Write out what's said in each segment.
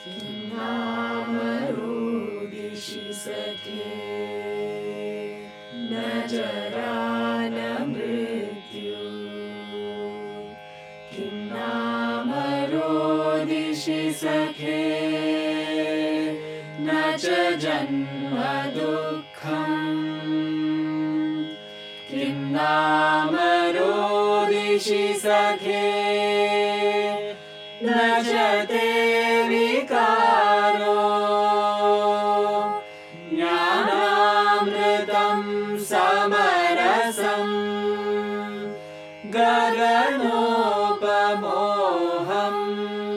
किं नाम रोदिषि सखे न जरा न मृत्यु किं नाम रोदिषि सखे न च जन्म दुःखम् किं नाम रोदिषि सखे न च ते विकारो ज्ञानामृतं समरसं गगनोपमोऽहम्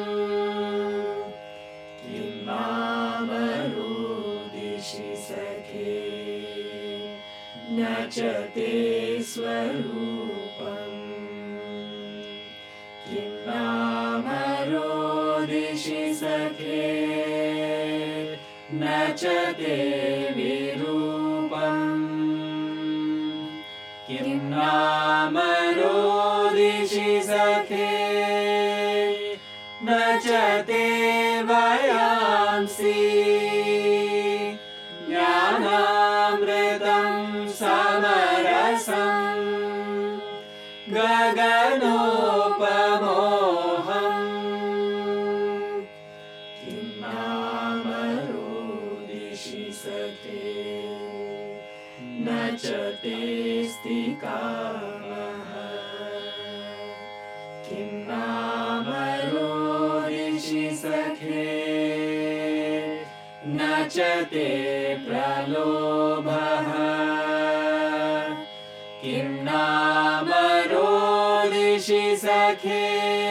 किं नाम रोदिषि सखे न च ते स्वरूपम् किं नाम रोदिषि सखे न च ते विरूपम् किं नाम रोदिषि सखे न च ते वयांसि ज्ञानामृतं समरसं गगनोपमोऽहम् किं नाम रोदिषि सखे न च तेऽस्ति कामः किं नाम रोदिषि सखे न च ते प्रलोभः किं नाम रोदिषि सखे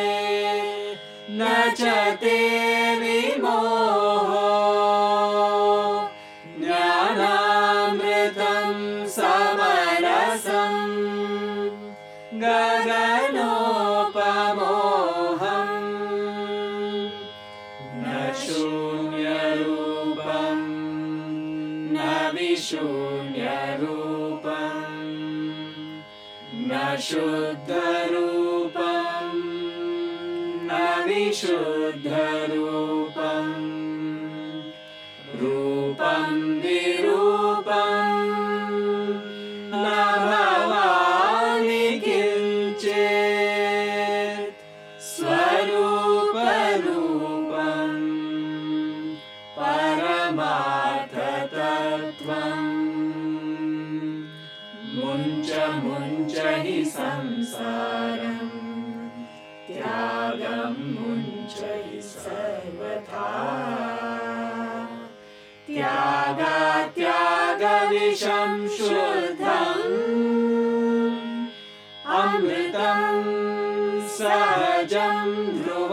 न च ते विमोहो ज्ञानामृतं समरसं गगनोपमोऽहम् न शून्यरूपं न विशून्यरूपम् न शुद्धरूपं न विशुद्धरूपम् रूपं विरूपं न भवामि किञ्चित् स्वरूपरूपं परमार्थतत्त्वम् मुञ्च मुञ्च हि संसारम् त्यागं मुञ्च हि सर्वथा त्यागविषं शुद्धम् अमृतं सहजं ध्रुवम्